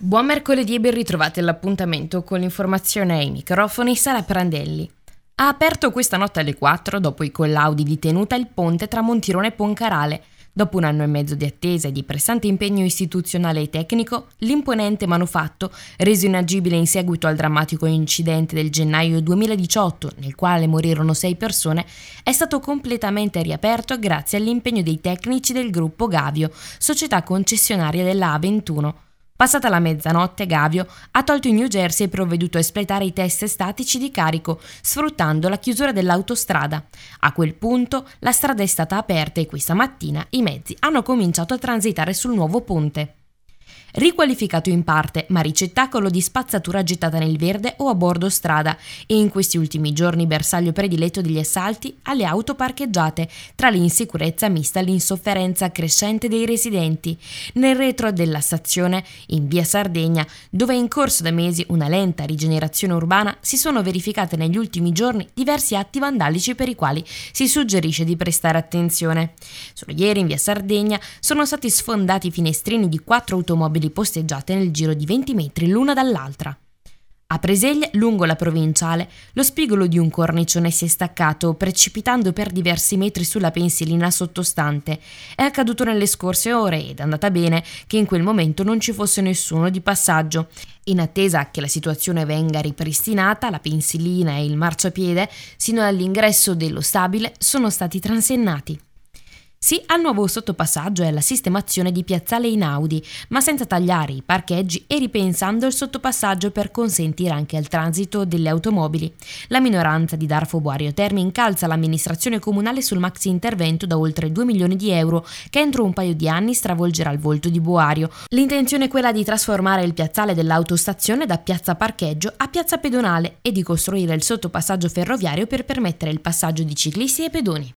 Buon mercoledì e ben ritrovati all'appuntamento con l'informazione ai microfoni Sara Prandelli. Ha aperto questa notte alle 4, dopo i collaudi di tenuta, il ponte tra Montirone e Poncarale. Dopo un anno e mezzo di attesa e di pressante impegno istituzionale e tecnico, l'imponente manufatto, reso inagibile in seguito al drammatico incidente del gennaio 2018, nel quale morirono 6 persone, è stato completamente riaperto grazie all'impegno dei tecnici del gruppo Gavio, società concessionaria della A21. Passata la mezzanotte, Gavio ha tolto in New Jersey e provveduto a espletare i test statici di carico, sfruttando la chiusura dell'autostrada. A quel punto la strada è stata aperta e questa mattina i mezzi hanno cominciato a transitare sul nuovo ponte. Riqualificato in parte, ma ricettacolo di spazzatura gettata nel verde o a bordo strada, e in questi ultimi giorni bersaglio prediletto degli assalti alle auto parcheggiate, tra l'insicurezza mista all'insofferenza crescente dei residenti. Nel retro della stazione, in via Sardegna, dove è in corso da mesi una lenta rigenerazione urbana, si sono verificate negli ultimi giorni diversi atti vandalici per i quali si suggerisce di prestare attenzione. Solo ieri in via Sardegna sono stati sfondati i finestrini di 4 automobili posteggiate nel giro di 20 metri l'una dall'altra. A Preseglia, lungo la provinciale, lo spigolo di un cornicione si è staccato, precipitando per diversi metri sulla pensilina sottostante. È accaduto nelle scorse ore ed è andata bene che in quel momento non ci fosse nessuno di passaggio. In attesa che la situazione venga ripristinata, la pensilina e il marciapiede, sino all'ingresso dello stabile, sono stati transennati. Sì al nuovo sottopassaggio e alla sistemazione di piazzale Einaudi, ma senza tagliare i parcheggi e ripensando il sottopassaggio per consentire anche il transito delle automobili. La minoranza di Darfo Boario Terme incalza l'amministrazione comunale sul maxi intervento da oltre 2 milioni di euro che entro un paio di anni stravolgerà il volto di Boario. L'intenzione è quella di trasformare il piazzale dell'autostazione da piazza parcheggio a piazza pedonale e di costruire il sottopassaggio ferroviario per permettere il passaggio di ciclisti e pedoni.